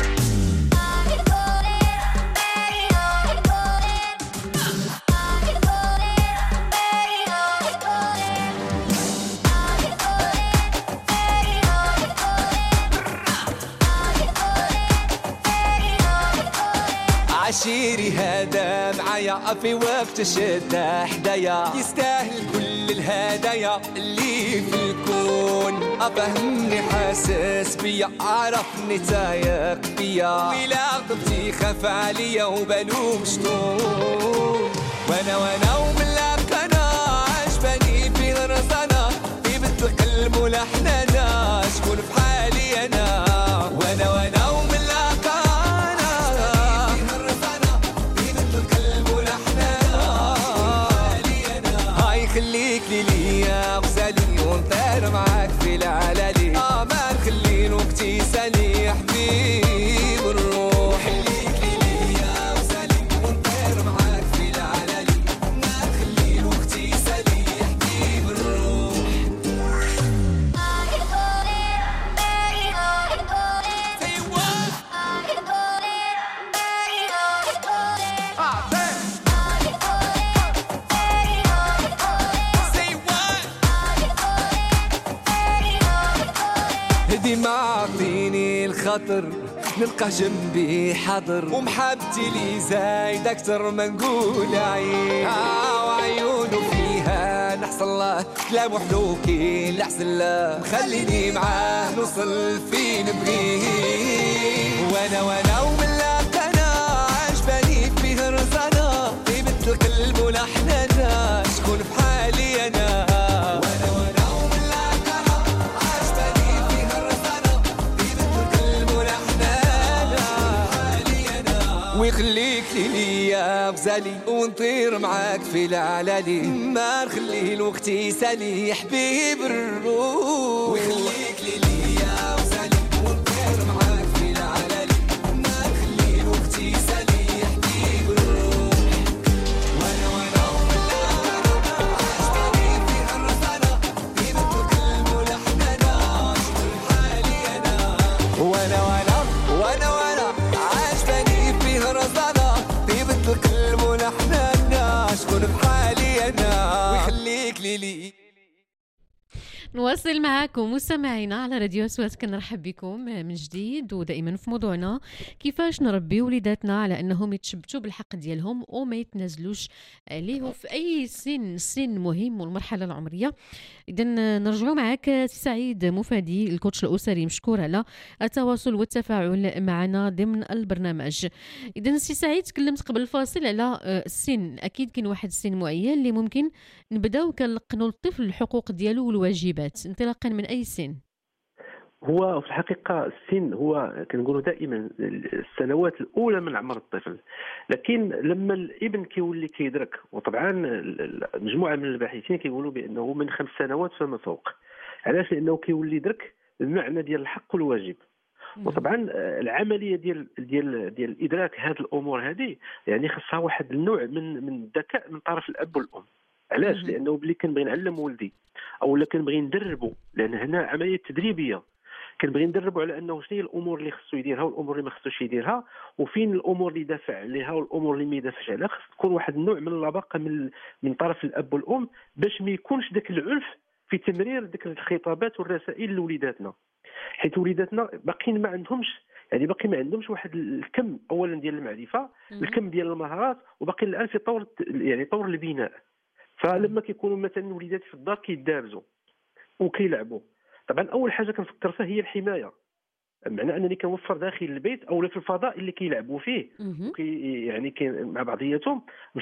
عشيري هذا معايا في وقت الشدة حدايا، يستاهل كل الهدايا اللي في الكون. أفهمني حاسس بيا، عرفني تايق بيا، ولا غضبتي خاف عليا وبالو مشطون. وانا وانا وملاقنا عجباني في رزانا، طيبة القلب ولحننا شكون بحالي انا. وانا وانا خليك لي يا غزالي ونطير معاك في العلالي، اه ما نخلي الوقت يسالي يا حبيب الروح. خليك لي يا غزالي ونطير معاك في العلالي، ما نخلي الوقت يسالي يا حبيب الروح. ديما عطيني الخطر نلقى جنبي حاضر، ومحبتي لي زايد اكتر ما نقول عين. آه وعيونه فيها نحصل في الله كلام حلوكي لحسن لا خليني معاه نوصل فين بغيه وانا وانا وملا انا عجباني فيه رزانا طيبة القلب ولحنانا شكون بحالي انا وانا وانا وملا انا عجباني فيه رزانا طيبة القلب ولحنانا بحالي انا ويخليك لي يا غزالي ونطير معاك في العلالي ما نخلي الوقت يسالي يا حبيب الروح ويخليك لي يا غزالي ونطير معاك في العلالي ما نخلي الوقت يسالي يا حبيب الروح وانا وانا ولا عجباني فيها الرزانة طيبة القلب ولحنانا شكون حالي انا وانا وانا وانا وانا عجباني فيها الرزانة طيبة القلب ولحنانا شكون بحالي انا ويخليك لي. نواصل معكم مستمعينا على راديو أصوات. كنرحب بكم من جديد ودائما في موضوعنا كيفاش نربي وليداتنا على انهم يتشبتوا بالحق ديالهم وما يتنازلوش عليه في اي سن سن مهم والمرحله العمريه. اذا نرجعوا معك سي سعيد مفادي الكوتش الاسري، مشكور على التواصل والتفاعل معنا ضمن البرنامج. اذا سي سعيد تكلمت قبل الفاصل على السن، اكيد كاين واحد السن معين اللي ممكن نبداو كنلقنوا للطفل الحقوق ديالو والواجبات انطلاقا من اي سن؟ هو في الحقيقه السن هو كنقولوا دائما السنوات الاولى من عمر الطفل، لكن لما الابن كيولي كيدرك، وطبعا مجموعه من الباحثين كيقولوا بانه من خمس سنوات فما فوق. علاش؟ لانه كيولي يدرك المعنى ديال الحق والواجب. وطبعا العمليه ديال ديال ديال ادراك هذه الامور هذه يعني خصها واحد النوع من من الذكاء من طرف الاب والام. علاش؟ لانه بلي كنبغي نعلم ولدي او لا كنبغي ندربه، لان هنا عمليه تدريبيه، كنبغي ندربه على انه شنو هي الامور اللي خصو يديرها والامور اللي ما خصوش يديرها، وفين الامور اللي دافع عليها والامور اللي ما يدافعش عليها. خص تكون واحد النوع من اللباقه من من طرف الاب والام باش ما يكونش ذاك العنف في تمرير ذاك الخطابات والرسائل لوليداتنا، حيت وليداتنا باقيين ما عندهمش يعني باقي ما عندهمش واحد الكم اولا ديال المعرفه، الكم ديال المهارات، وباقي الان في طور يعني طور البناء. فلما كيكونوا مثلا وليداتي في الدار كيدابزوا وكيلعبوا، طبعا اول حاجه كنفكر فيها هي الحمايه، معنى انني كنوفر داخل البيت او في الفضاء اللي كيلعبوا فيه وكي يعني كي مع بعضياتهم،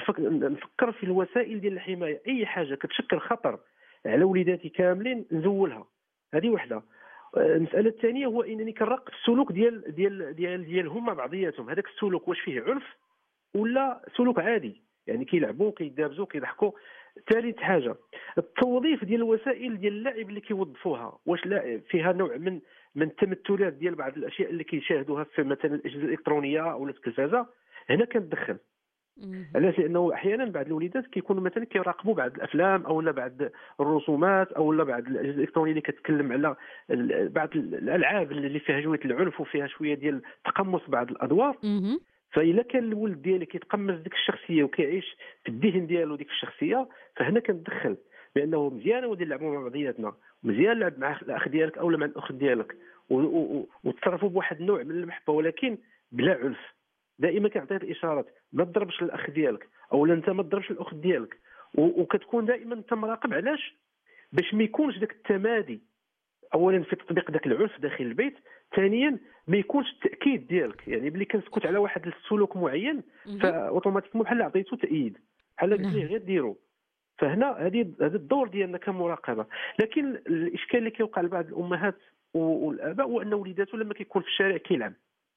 نفكر في الوسائل ديال الحمايه. اي حاجه كتشكل خطر على وليداتي كاملين نزولها، هذه وحده. المساله الثانيه هو انني كنراقب السلوك ديال ديال ديال ديالهم مع بعضياتهم، هذاك السلوك واش فيه عنف ولا سلوك عادي، يعني كيلعبوا كيدابزوا كيضحكوا. ثالث حاجه التوظيف ديال الوسائل ديال اللعب اللي كيوظفوها، واش لا فيها نوع من من التمثلات ديال بعض الاشياء اللي كيشاهدوها في مثلا الاجهزه الالكترونيه او التلفازه. هنا كندخل علاش؟ لانه احيانا بعض الوليدات كيكونوا مثلا كيراقبوا بعض الافلام او لا بعض الرسومات او لا بعض الاجهزه الالكترونيه اللي كتكلم على بعض الالعاب اللي فيها شويه العنف وفيها شويه ديال تقمص بعض الادوار. فإلا كان الولد ديالي كيتقمص ديك الشخصيه وكيعيش في الذهن ديالو ديك الشخصيه، فهنا كندخل بانه مزيان ودي نلعبوا مع بعضياتنا، مزيان لعب مع الاخ ديالك او مع الاخت ديالك وتصرفوا بواحد النوع من المحبه، ولكن بلا عنف. دائما كنعطي الاشارات، ما تضربش الاخ ديالك او انت ما تضربش الاخت ديالك، وكتكون دائما انت مراقب. علاش؟ باش ما يكونش داك التمادي اولا في تطبيق داك العنف داخل البيت، ثانيا ما يكونش التاكيد ديالك، يعني بلي كنسكت على واحد السلوك معين فاوتوماتيكمون بحال عطيتو تاييد، بحال قلت ليه غير ديرو. فهنا هذه هذا الدور ديالنا كمراقبه. لكن الاشكال اللي كيوقع لبعض الامهات والاباء هو ان وليداتو لما كيكون في الشارع كيلعب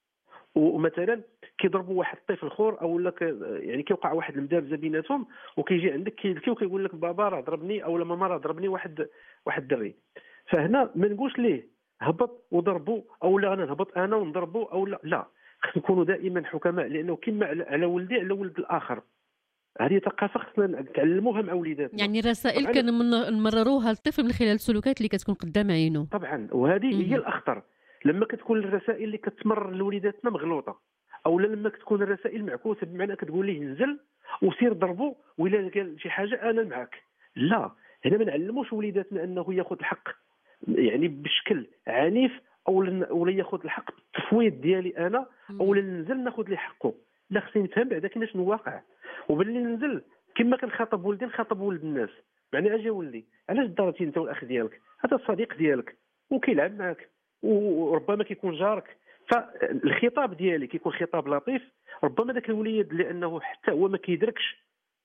ومثلا كيضربوا واحد الطفل اخر او لا يعني كيوقع واحد المدابزه بيناتهم، وكيجي عندك كيبكي وكيقول لك بابا راه ضربني او ماما راه ضربني واحد واحد الدري. فهنا ما نقولش ليه هبط وضربوا او لا انا نهبط انا ونضربوا او لا لا، خصنا نكونوا دائما حكماء، لانه كما على ولدي على ولد الاخر. هذه ثقافه خصنا نتعلموها مع وليداتنا. يعني رسائل كنمرروها للطفل من خلال السلوكات اللي كتكون قدام عينه. طبعا، وهذه هي الاخطر. لما كتكون الرسائل اللي كتمرر لوليداتنا مغلوطه، او لما كتكون الرسائل معكوسه، بمعنى كتقول ليه نزل وسير ضربه ولا قال شي حاجه انا معك. لا، هنا ما نعلموش وليداتنا انه ياخذ الحق يعني بشكل عنيف، او ولا ياخذ الحق بالتفويض ديالي انا، او ننزل ناخذ ليه حقه. لا، خصني نفهم بعدا كاين شنو واقع، وباللي ننزل كما كنخاطب ولدي نخاطب ولد الناس. معنى اجي ولدي علاش ضربتي انت والاخ ديالك؟ هذا الصديق ديالك وكيلعب معك وربما كيكون جارك. فالخطاب ديالي كيكون خطاب لطيف. ربما ذاك الوليد لانه حتى هو ما كيدركش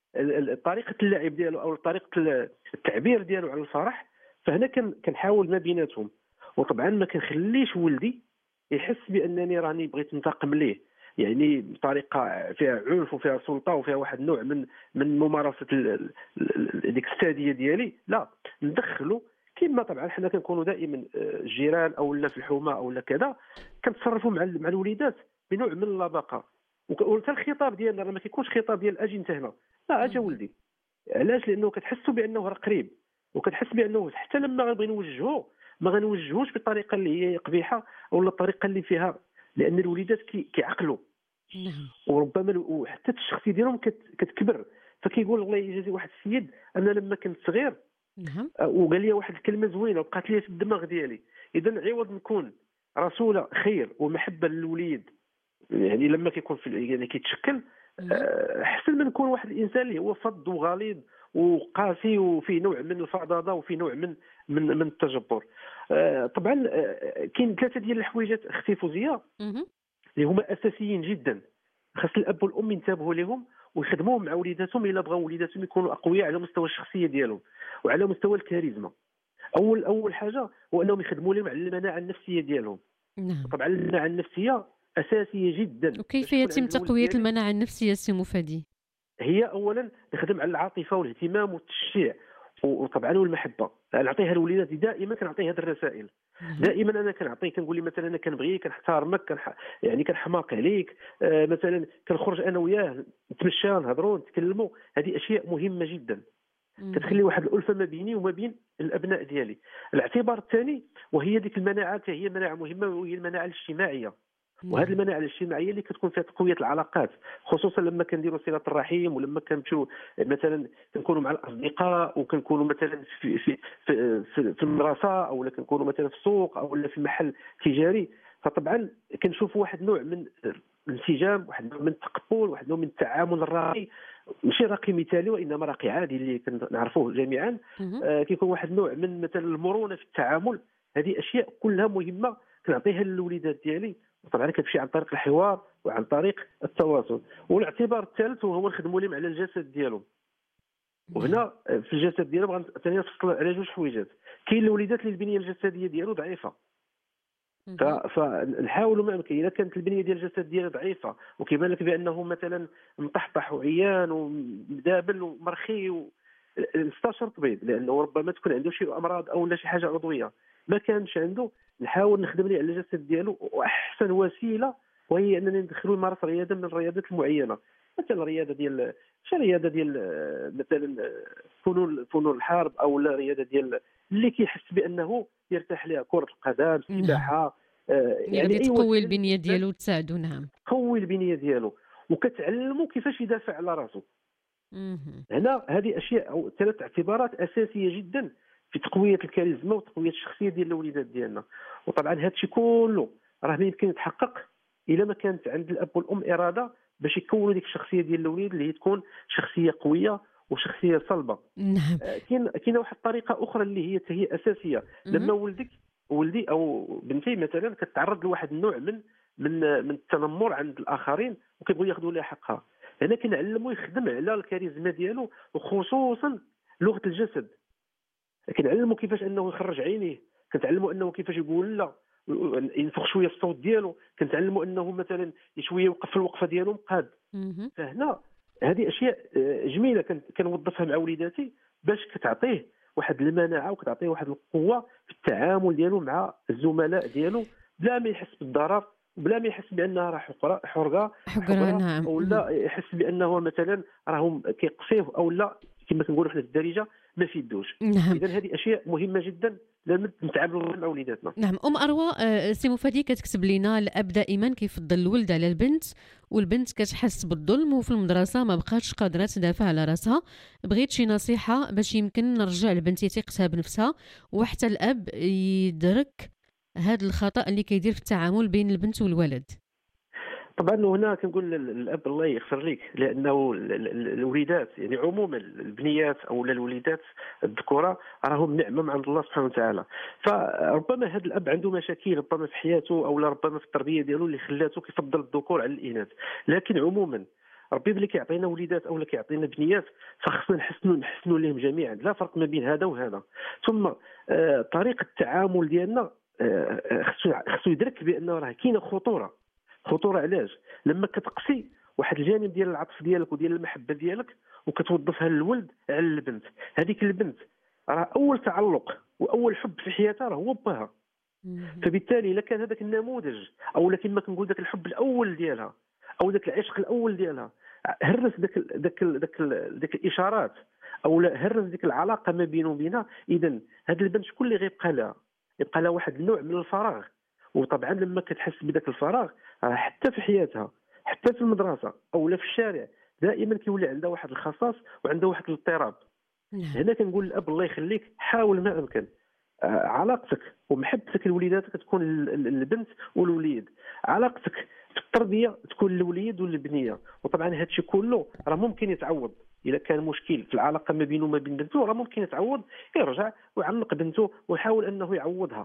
طريقه اللعب ديالو او طريقه التعبير ديالو على الفرح، فهنا كنحاول ما بيناتهم. وطبعا ما كنخليش ولدي يحس بانني راني بغيت ننتقم ليه، يعني بطريقه فيها عنف وفيها سلطه وفيها واحد النوع من من ممارسه ديك الساديه ديالي. لا، ندخلوا كما طبعا حنا كنكونوا دائما الجيران او لا في الحومه او لا كذا، كنتصرفوا مع مع الوليدات بنوع من اللباقه. وحتى الخطاب ديالنا راه ما كيكونش خطاب ديال اجي انت هنا، لا اجا ولدي. علاش؟ لانه كتحسوا بانه راه قريب، وكتحس بانه حتى لما غنبغي نوجهوه ما غنوجهوش بالطريقه اللي هي قبيحه او الطريقه اللي فيها، لان الوليدات كيعقلوا. نعم. وربما وحتى الشخصيه ديالهم كتكبر، فكيقول الله يجازي واحد السيد انا لما كنت صغير نعم وقال لي واحد الكلمه زوينه وبقات لي في الدماغ ديالي. اذا عوض نكون رسول خير ومحبه للوليد، يعني لما كيكون في يعني كيتشكل، احسن من نكون واحد الانسان اللي هو فظ وغليظ وقاسي وفيه نوع من الفظاظه وفيه نوع من من من التجبر. طبعا كاين ثلاثه ديال الحويجات اختي فوزيه اللي هما اساسيين جدا، خاص الاب والام ينتبهوا لهم ويخدموهم مع وليداتهم الا بغاو وليداتهم يكونوا اقوياء على مستوى الشخصيه ديالهم وعلى مستوى الكاريزما. اول اول حاجه هو انهم يخدموا لهم على المناعه النفسيه ديالهم. نعم. طبعا المناعه النفسيه اساسيه جدا. وكيف يتم تقويه المناعه النفسيه سي مفادي؟ هي اولا نخدم على العاطفه والاهتمام والتشجيع وطبعا والمحبه. نعطيها لوليداتي دائما، كنعطي هذه الرسائل دائما. انا كنعطيه كنقول لي مثلا انا كنبغيك كنحترمك كنح... يعني كنحماق عليك، آه مثلا كنخرج انا وياه نتمشى نهضروا نتكلموا. هذه اشياء مهمه جدا كتخلي واحد الالفه ما بيني وما بين الابناء ديالي. الاعتبار الثاني وهي ديك المناعه، هي مناعه مهمه وهي المناعه الاجتماعيه. وهذه المناعه الاجتماعيه اللي كتكون فيها تقويه العلاقات، خصوصا لما كنديروا صله الرحم ولما كنمشيو مثلا كنكونوا مع الاصدقاء وكنكونوا مثلا في في في, في, في المدرسه او كنكونوا مثلا في السوق او لا في محل تجاري. فطبعا كنشوفوا واحد النوع من الانسجام، واحد النوع من التقبل، واحد النوع من التعامل الراقي، ماشي راقي مثالي وانما راقي عادي اللي كنعرفوه جميعا. آه كيكون واحد النوع من مثلا المرونه في التعامل. هذه اشياء كلها مهمه كنعطيها للوليدات ديالي، وطبعا كتمشي عن طريق الحوار وعن طريق التواصل. والاعتبار الثالث هو نخدموا لهم على الجسد ديالهم. وهنا في الجسد ديالهم غنثاني نفصل على جوج حويجات. كاين الوليدات اللي البنيه الجسديه ديالو ضعيفه، فنحاولوا ما امكن. اذا كانت البنيه ديال الجسد ديالو ضعيفه وكيبان لك بانه مثلا مطحطح وعيان ومدابل ومرخي، نستشر طبيب، لانه ربما تكون عنده شي امراض او لا شي حاجه عضويه ما كانش عنده. نحاول نخدم ليه على الجسد ديالو، واحسن وسيله وهي اننا ندخلوا يمارس رياضه من الرياضات المعينه، مثلا الرياضه ديال شي رياضه ديال مثلا فنون فنون الحرب او لا رياضه ديال اللي كيحس بانه يرتاح لها، كره القدم، السباحه. آه يعني تقوي البنيه ديالو وتساعدو. نعم، قوي البنيه ديالو وكتعلموا كيفاش يدافع على راسه. هنا هذه اشياء او ثلاث اعتبارات اساسيه جدا في تقويه الكاريزما وتقويه الشخصيه ديال الوليدات ديالنا. وطبعا هذا الشيء كله راه ما يمكن يتحقق الا ما كانت عند الاب والام اراده باش يكونوا ديك الشخصيه ديال الوليد اللي هي تكون شخصيه قويه وشخصيه صلبه. نعم. كاين كاينه واحد الطريقه اخرى اللي هي هي اساسيه. لما ولدك ولدي او بنتي مثلا كتعرض لواحد النوع من من من التنمر عند الاخرين وكيبغيو ياخذوا لها حقها، هنا كنعلمو يخدم على الكاريزما ديالو وخصوصا لغه الجسد. كنعلمو كيفاش انه يخرج عينيه، كنتعلمو انه كيفاش يقول لا، ينفخ شويه في الصوت ديالو، كنتعلموا انه مثلا شويه يوقف في الوقفه ديالو مقاد. فهنا هذه اشياء جميله كنوظفها مع وليداتي باش كتعطيه واحد المناعه وكتعطيه واحد القوه في التعامل ديالو مع الزملاء ديالو بلا ما يحس بالضرر وبلا ما يحس بانها راه حقره حرقه حقره. نعم. او لا يحس بانه مثلا راهم كيقصيوه او لا كما كنقولوا حنا في الدارجه ما في يدوش. نعم. اذا هذه اشياء مهمه جدا لازم نتعاملوا مع وليداتنا. نعم. ام اروى، سي مفادي كتكتب لنا الاب دائما كيفضل الولد على البنت، والبنت كتحس بالظلم وفي المدرسه ما بقاتش قادره تدافع على راسها. بغيت شي نصيحه باش يمكن نرجع لبنتي ثقتها بنفسها وحتى الاب يدرك هذا الخطا اللي كيدير في التعامل بين البنت والولد. طبعا هنا كنقول الاب الله يغفر لك، لانه الوليدات يعني عموما البنيات او الوليدات الذكوره راهم نعمه من عند الله سبحانه وتعالى. فربما هذا الاب عنده مشاكل ربما في حياته او ربما في التربيه ديالو اللي خلاته كيفضل الذكور على الاناث، لكن عموما ربي ملي كيعطينا وليدات او كيعطينا بنيات فخصنا نحسنوا نحسنوا لهم جميعا، لا فرق ما بين هذا وهذا. ثم آه طريقه التعامل ديالنا آه خصو خصو يدرك بان راه كاينه خطوره. خطوره علاش؟ لما كتقسي واحد الجانب ديال العطف ديالك وديال المحبه ديالك وكتوظفها للولد على البنت، هذيك البنت راه اول تعلق واول حب في حياتها راه هو باها. فبالتالي الا كان هذاك النموذج او لكن ما كنقول ذاك الحب الاول ديالها او ذاك العشق الاول ديالها هرس ذاك ذاك ذاك ذاك الاشارات او لا هرس ذيك العلاقه ما بينه وبينها، اذا هذه البنت شكون اللي غيبقى لها؟ يبقى لها واحد النوع من الفراغ. وطبعا لما كتحس بذاك الفراغ راه حتى في حياتها حتى في المدرسه او لا في الشارع دائما كيولي عندها واحد الخصاص وعندها واحد الاضطراب. هنا كنقول الاب الله يخليك حاول ما امكن آه علاقتك ومحبتك لوليداتك تكون البنت والوليد، علاقتك في التربيه تكون الوليد والبنيه. وطبعا هذا الشيء كله راه ممكن يتعوض. اذا كان مشكل في العلاقه ما بينه وما بين بنته راه ممكن يتعوض، يرجع ويعلق بنته ويحاول انه يعوضها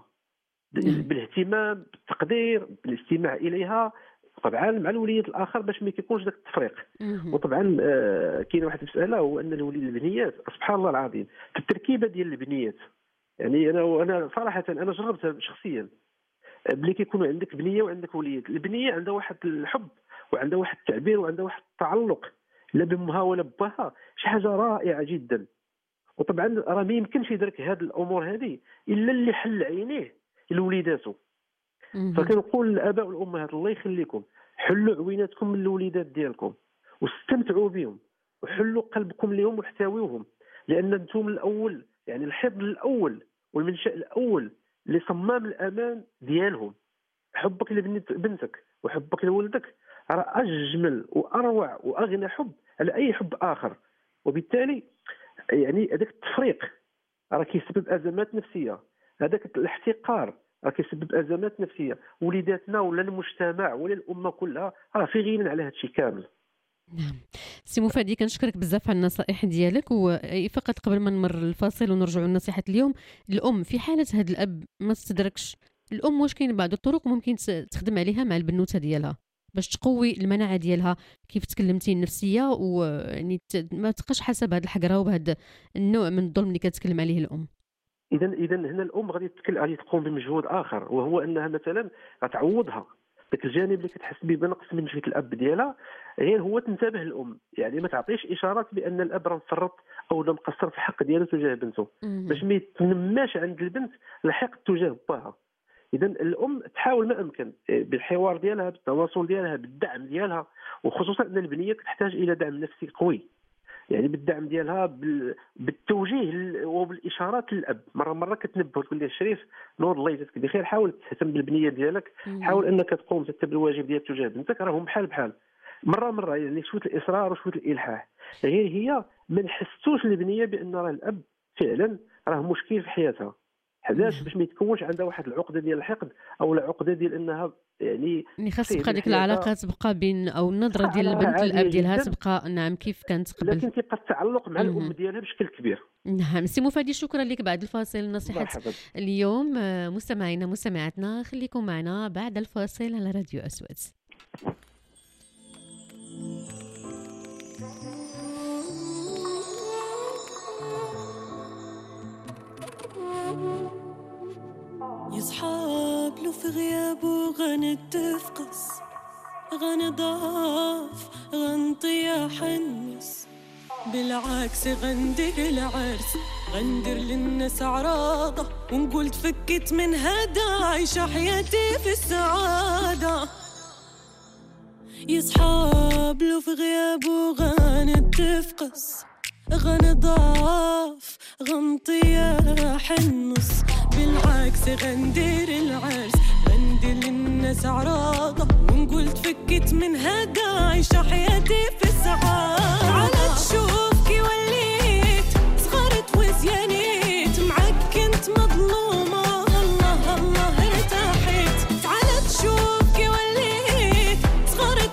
بالاهتمام بالتقدير بالاستماع اليها، طبعا مع الوليد الاخر باش ما يكونش ذاك التفريق. وطبعا آه كاينه واحد المساله هو ان الوليد البنيات سبحان الله العظيم في التركيبه ديال البنيات، يعني انا وانا صراحه انا جربتها شخصيا بلي كيكونوا عندك بنيه وعندك وليد. البنيه عندها واحد الحب وعندها واحد التعبير وعندها واحد التعلق لا بامها ولا بها، شي حاجه رائعه جدا. وطبعا راه ما يمكنش يدرك هذه الامور هذه الا اللي حل عينيه لوليداته. فكنقول للاباء والامهات الله يخليكم حلوا عويناتكم من الوليدات ديالكم واستمتعوا بهم وحلوا قلبكم لهم واحتويوهم، لان انتم الاول يعني الحضن الاول والمنشأ الاول لصمام الامان ديالهم. حبك لبنتك وحبك لولدك راه اجمل واروع واغنى حب على اي حب اخر. وبالتالي يعني هذاك التفريق راه كيسبب ازمات نفسيه، هذاك الاحتقار راه كيسبب ازمات نفسيه. وليداتنا ولا المجتمع ولا الامه كلها راه في غنى على هذا الشيء كامل. نعم سي مفادي كنشكرك بزاف على النصائح ديالك. وفقط قبل ما نمر الفاصل ونرجعوا لنصيحه اليوم، الام في حاله هذا الاب ما تستدركش، الام واش كاين بعض الطرق ممكن تخدم عليها مع البنوته ديالها باش تقوي المناعه ديالها كيف تكلمتي النفسيه، ويعني ما تبقاش حسب هذا الحقره وبهذا النوع من الظلم اللي كتكلم عليه الام؟ اذا اذا هنا الام غادي تتكلم غادي تقوم بمجهود اخر، وهو انها مثلا غتعوضها ذاك الجانب اللي كتحس به بنقص من جهه الاب ديالها، غير هو تنتبه الام، يعني ما تعطيش اشارات بان الاب راه مفرط او لا مقصر في الحق ديالو تجاه بنته باش ما يتنماش عند البنت الحقد تجاه باها. اذا الام تحاول ما امكن بالحوار ديالها بالتواصل ديالها بالدعم ديالها، وخصوصا ان البنيه كتحتاج الى دعم نفسي قوي، يعني بالدعم ديالها بالتوجيه وبالاشارات للاب. مره مره كتنبه تقول ليه الشريف نور الله يجزاك بخير حاول تهتم بالبنيه ديالك، حاول انك تقوم حتى بالواجب ديالك تجاه بنتك، راهم بحال بحال. مره مره يعني شويه الاصرار وشويه الالحاح، غير هي ما نحسوش البنيه بان راه الاب فعلا راه مشكل في حياتها، علاش باش ما يتكونش عندها واحد العقده ديال الحقد او العقده ديال انها يعني يعني خاص تبقى ديك العلاقه تبقى بين او النظره ديال البنت للاب ديالها تبقى نعم كيف كانت قبل، لكن كيبقى التعلق مع الام ديالها بشكل كبير. نعم سي مفادي شكرا لك. بعد الفاصل نصيحه اليوم مستمعينا مستمعاتنا، خليكم معنا بعد الفاصل على راديو أصوات. يصحاب له في غيابه غنتفقس غنضاف غنطيح حنس، بالعكس غندير العرس غندير للناس عراضة ونقول تفكت من هذا عايشة حياتي في السعادة. يصحاب له في غيابه غنتفقس غنضاف غنطيح النص، بالعكس غندير العرس غندير للناس عراضة ونقول تفكت من هذا عايشة حياتي في السعادة. على تشوف كي وليت صغرت وزيانيت معاك كنت مظلومة الله الله ارتاحت. على تشوف كي وليت صغرت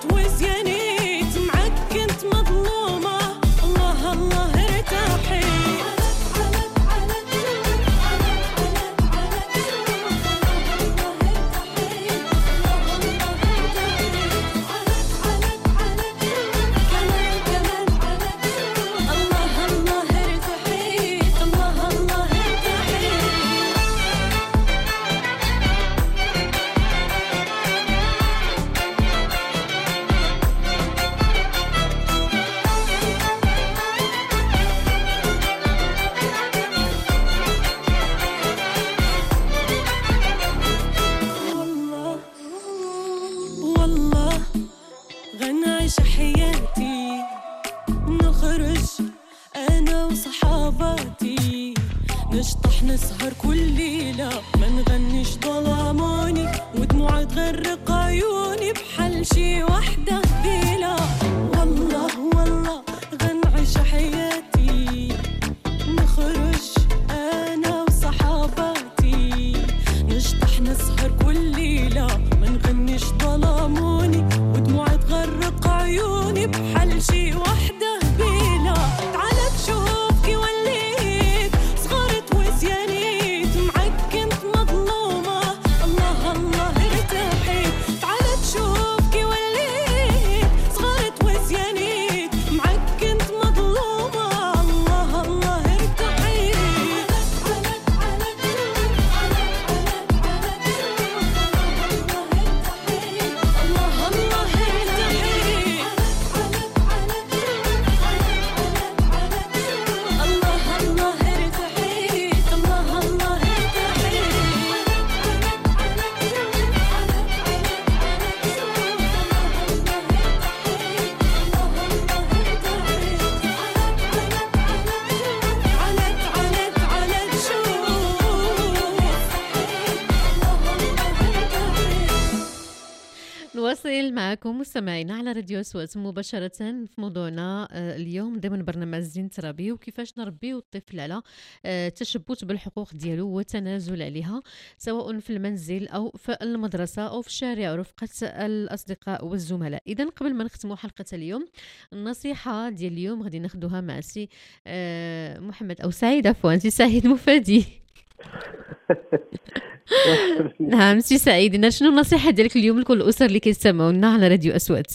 حياتي نخرج أنا وصحاباتي نشطح نسهر كل ليلة ما نغنيش ظلاموني ودموع تغرق عيوني بحل شي وحدة بيلا والله والله غنعيش حياتي نخرج أنا وصحاباتي نشطح نسهر كل ليلة ما نغنيش ظلاموني ودموع تغرق عيوني بحل شي وحدة بيلا تعالى تشوف كي وليت صغرت وزيانيت معك كنت مظلومة الله الله ارتاحيت تعالى تشوف كي وليت صغرت وزيانيت معك كنت مظلومة الله الله ارتاحيت الله الله ارتاحيت الله الله ارتاحيت الله الله عليك عليك عليك شوف نواصل معكم مستمعينا على راديو أصوات مباشرة في موضوعنا آه، اليوم ضمن برنامج زين تربي وكيفاش نربيو الطفل على آه، تشبت بالحقوق ديالو والتنازل عليها سواء في المنزل أو في المدرسة أو في الشارع رفقة الأصدقاء والزملاء. إذا قبل ما نختموا حلقة اليوم النصيحة ديال اليوم غادي ناخذوها مع سي آه، محمد أو سعيد عفوا سي سعيد مفادي. نعم سي سعيد، شنو النصيحة ديالك اليوم لكل الأسر اللي كيستمعونا على راديو أصوات؟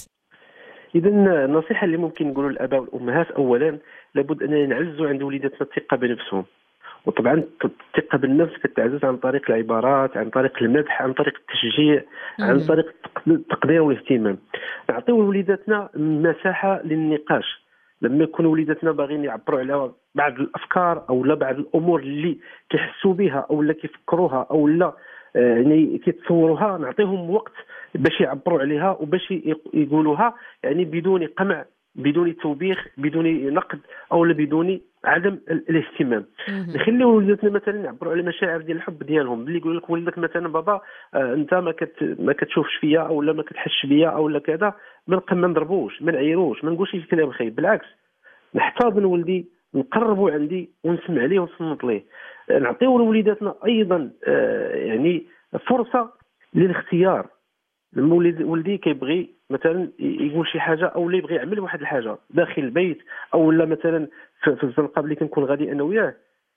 اذا النصيحه اللي ممكن نقولوا للاباء والامهات اولا لابد اننا نعزوا عند وليداتنا الثقه بنفسهم. وطبعا الثقه بالنفس كتعزز عن طريق العبارات، عن طريق المدح، عن طريق التشجيع، عن طريق التقدير والاهتمام. نعطيو لوليداتنا مساحه للنقاش لما يكونوا وليداتنا باغيين يعبروا على بعض الافكار او لا بعض الامور اللي كيحسوا بها او لا كيفكروها او لا يعني كيتصوروها، نعطيهم وقت باش يعبروا عليها وباش يقولوها يعني بدون قمع، بدون توبيخ، بدون نقد او لا بدون عدم الاهتمام. نخليو وليداتنا مثلا يعبروا على مشاعر ديال الحب ديالهم، اللي يقول لك ولدك مثلا بابا آه انت ما كت ما كتشوفش فيا او لا ما كتحسش بيا او لا كذا، ما ما نضربوش، ما نعيروش، ما نقولش الكلام خايب، بالعكس نحتضن ولدي، نقربوا عندي ونسمع ليه ونصنت ليه. نعطيو لوليداتنا ايضا آه يعني فرصه للاختيار. لما ولدي كيبغي مثلا يقول شي حاجه او لا يبغي يعمل واحد الحاجه داخل البيت او لا مثلا في الزنقه اللي كنكون غادي انا وياه،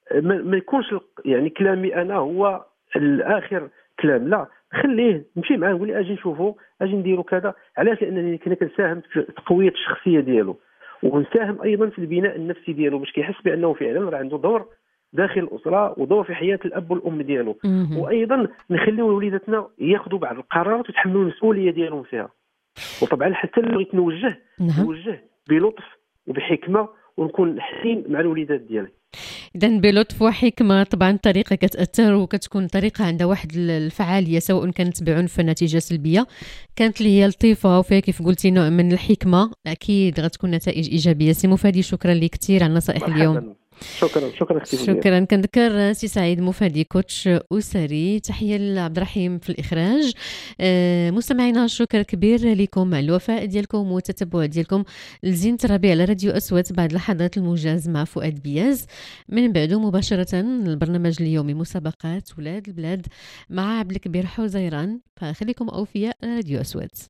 ما يكونش يعني كلامي انا هو الاخر كلام، لا خليه نمشي معاه نقول لي اجي نشوفوا اجي نديروا كذا. علاش؟ لانني كنا كنساهم في تقويه الشخصيه ديالو ونساهم ايضا في البناء النفسي ديالو باش كيحس بانه فعلا راه عنده دور داخل الاسره ودور في حياه الاب والام ديالو. وايضا نخليو وليداتنا ياخذوا بعض القرارات ويتحملوا المسؤوليه ديالهم فيها. وطبعا حتى اللي بغيت نوجه نوجه بلطف وبحكمه ونكون حليم مع الوليدات ديالي. إذن بلطف وحكمة. طبعا الطريقة كتأثر وكتكون طريقة عندها واحد الفعالية سواء كانت بعنف نتيجة سلبية، كانت اللي هي لطيفة وفيها كيف قلتي نوع من الحكمة، أكيد غتكون نتائج إيجابية. سي مفادي شكرا لك كثير على النصائح اليوم. شكرا شكرا اختي شكرا. كنذكر سي سعيد مفادي كوتش اسري. تحيه لعبد الرحيم في الاخراج. آه مستمعينا شكر كبير لكم على الوفاء ديالكم والتتبع ديالكم لزين تربي على راديو أصوات. بعد لحظات الموجز مع فؤاد بياز، من بعده مباشره البرنامج اليومي مسابقات ولاد البلاد مع عبد الكبير حزيران. فخليكم اوفياء راديو أصوات.